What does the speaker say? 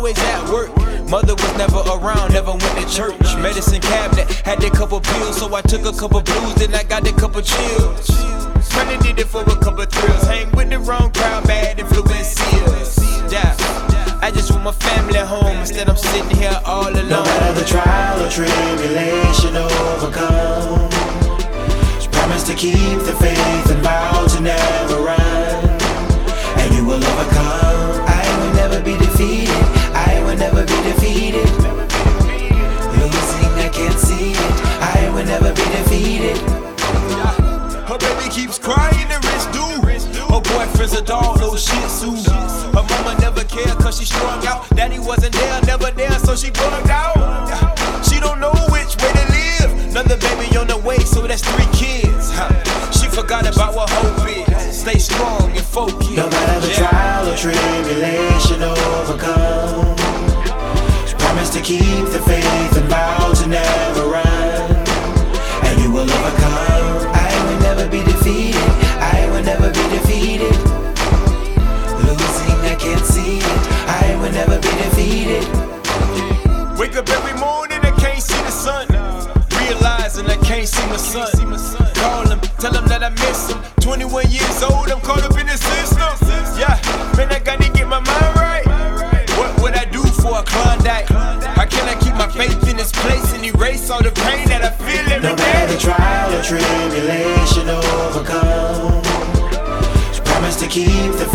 always at work. Mother was never around, never went to church. Medicine cabinet, had that couple pills, so I took a couple blues, then I got that couple chills. Kinda did it for a couple thrills. Hang with the wrong crowd, bad influences. Yeah, I just want my family at home. Instead I'm sitting here all alone. No matter the trial or tribulation overcome, promise to keep the faith and vow to never run, and you will overcome. I will never be defeated. I will never be defeated. Losing, I can't see it. I will never be defeated. Her baby keeps crying, the rest do. Her boyfriend's a dog, no shih tzu. Her mama never cared cause she strung out. Daddy wasn't there, never there, so she bugged out. She don't know which way to live. Another baby on the way, so that's 3 kids. She forgot about what hope is. Stay strong and focused. No matter the trial or tribulation overcome, promise to keep the faith and vow to never run, and you will overcome. I will never be defeated. I will never be defeated. Losing, I can't see it. I will never be defeated. Wake up every morning, I can't see the sun. Realizing I can't see my son. Call him, tell him that I miss him. 21 years old, I'm caught up in the system. Yeah, man, I gotta get my mind right. What would I do for a Klondike? How can I keep my faith in this place and erase all the pain that I feel every No day? matter the trial or tribulation overcome, promise to keep the